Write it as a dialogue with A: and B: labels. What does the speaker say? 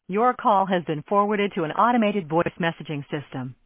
A: Your call has been forwarded to an automated voice messaging system.